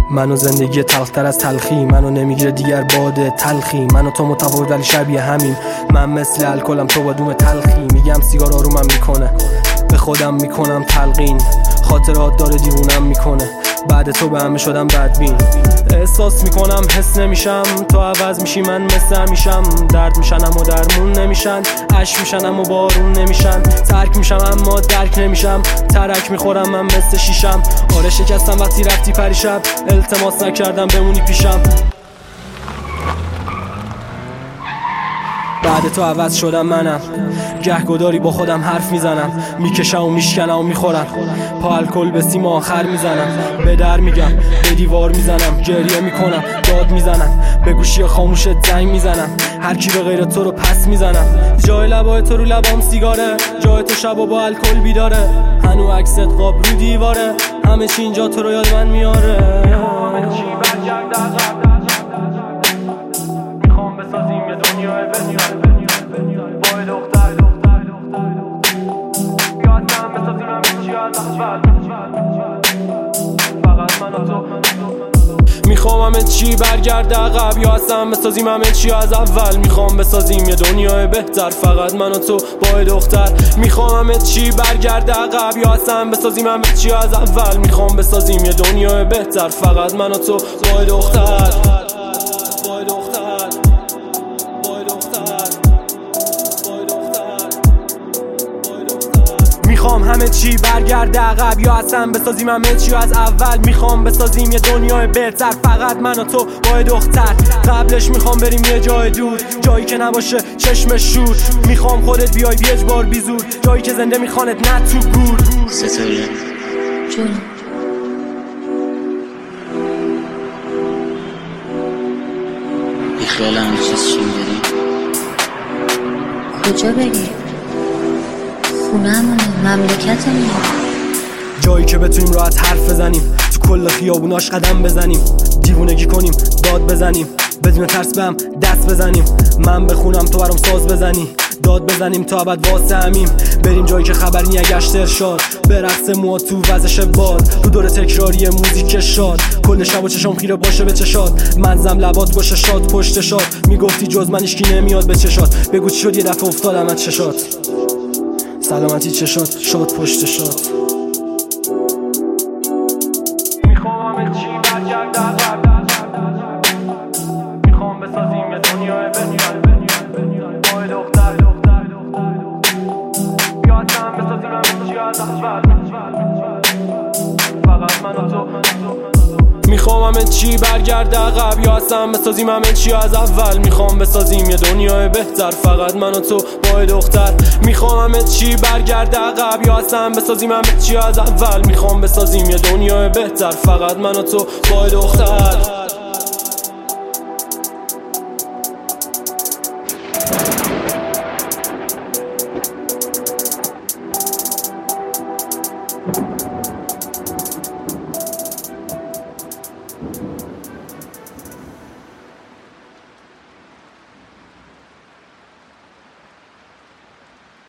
منو زندگی تلختر از تلخی، منو نمیگیره دیگر باد تلخی. منو تو متفاوت ولی شبیه همیم. من مثل الکلم، تو با دوم تلخی. میگم سیگار آرومم میکنه، به خودم میکنم تلقین. خاطرات داره دیوونم میکنه، بعد تو به همه شدم بدبین. احساس میکنم حس نمیشم، تو عوض میشی من مثل همیشم. درد میشن اما درمون نمیشن، عشق میشن اما بارون نمیشن. ترک میشم اما درک نمیشم، ترک میخورم من مثل شیشم. آره شکستم وقتی رفتی پریشب، التماس نکردم بمونی پیشم. بعد تو عوض شدم منم، گهگداری با خودم حرف میزنم. میکشم و میشکنم و میخورم، پا الکل به سیم آخر میزنم. به در میگم، به دیوار میزنم، گریه میکنم، داد میزنم، به گوشی خاموشت زنگ میزنم. هر کی به غیر تو رو پس میزنم. جای لبای تو رو لبام سیگاره، جای تو شب و با الکل بیداره. هنو عکست قاب رو دیواره، همه چی اینجا تو رو یاد من میاره. همه چی برگرد عقب، میخوام بسازیم یه دنیای بهتر. وای دختر یادم بسازیم همه چی از اول، فقط من و تو. میخوام همه چی برگرد عقب، یا اصلا بسازیم همه چی از اول. میخوام بسازیم یه دنیای بهتر، فقط من و تو با دختر. میخوام همه چی برگرد عقب، یا اصلا بسازیم همه چی از اول. میخوام بسازیم یه دنیای بهتر، فقط من و تو با دختر. میخوام همه چی برگرده عقب، یا اصلا بسازیم همه چی از اول. میخوام بسازیم یه دنیای بهتر، فقط من و تو با دختر. قبلش میخوام بریم یه جای دور، جایی که نباشه چشم شور. میخوام خودت بیای بی اجبار بی زور، جایی که زنده میخوانت نه تو گور. ستاره جون بیخیال همه چیز چیم بریم؟ کجا بریم؟ خونه همونه، مملکتمونه، جایی که بتونیم راحت حرف بزنیم، تو کل خیابوناش قدم بزنیم، دیوونگی کنیم، داد بزنیم، بدون ترس بهم دست بزنیم. من بخونم تو برام ساز بزنی، داد بزنیم تا ابد واسه همیم. بریم جایی که خبری نیه، گشت ارشاد، به رقص موها تو وزش باد، رو دور تکراری موزیک شاد. کل شب و چشم خیره باشه به چشات، منزم لبات باشه شاد پشت شاد. میگفتی جز من هیچکی نمیاد به چشات، بگو چی شد یه دفعه افتادم از چشات. سلامتی چشات شاد پشت شاد. میخوام همه چی برگرد عقب، میخوام بسازیم یه دنیای بهتر. وای دختر یادم بسازیم همه چی از اول، فقط من و تو. میخوام همه چی برگرد عقب، یا اصلا بسازیم همه چی از اول. میخوام بسازیم یه دنیای بهتر، فقط من و تو با دختر. میخوام همه چی برگرد عقب، یا اصلا بسازیم همه چی از اول. میخوام بسازیم یه دنیای بهتر، فقط من و تو با دختر.